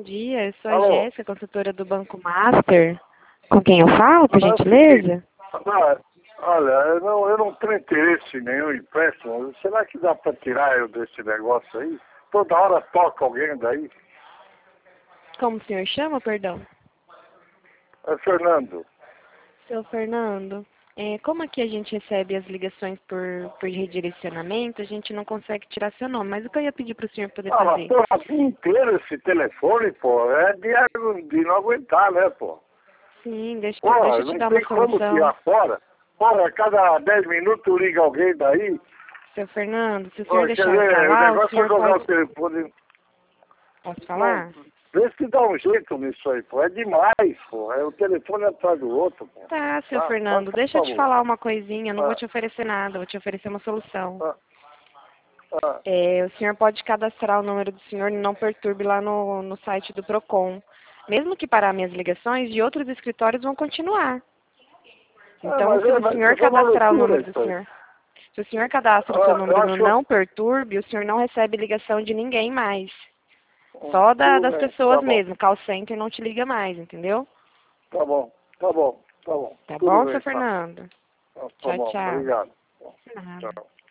Bom dia, eu sou a Alô? Jéssica, consultora do Banco Master. Com quem eu falo, por gentileza? Olha, eu não tenho interesse em nenhum empréstimo. Será que dá para tirar eu desse negócio aí? Toda hora toca alguém daí. Como o senhor chama, perdão? É Fernando. Seu Fernando, como aqui a gente recebe as ligações por redirecionamento, a gente não consegue tirar seu nome. Mas o que eu ia pedir para o senhor poder Mas fazer? pô, a vida inteira esse telefone, pô, é de não aguentar, né, pô? Sim, deixa Pô, eu te não dar uma tem como solução. tirar fora. Pô, a cada 10 minutos liga alguém daí. Seu Fernando, se o Pô, senhor quer deixar eu dizer, o falar, o negócio é senhor jogar o pode... telefone. Posso Não, falar? vê se dá um jeito nisso aí, pô. É demais, pô. É o telefone atrás do outro, pô. Tá, seu Tá? Fernando, Por deixa eu te favor. falar uma coisinha, eu não vou Ah, te oferecer nada, eu vou te oferecer uma solução. ah, ah. O senhor pode cadastrar o número do senhor e não perturbe lá no site do Procon. Mesmo que parar minhas ligações, de outros escritórios vão continuar. Então, Mas se o senhor é uma cadastrar o loucura número do isso aí. senhor, se o senhor cadastra o seu Eu número no acho... não perturbe, o senhor não recebe ligação de ninguém mais. Só das Tudo bem, pessoas tá bom. mesmo. Call center não te liga mais, entendeu? Tá bom, tá bom, tá bom. Tá Tudo bom, seu bem, tá. Fernando? Tá Tchau, bom, tchau. obrigado. Nada. Tchau.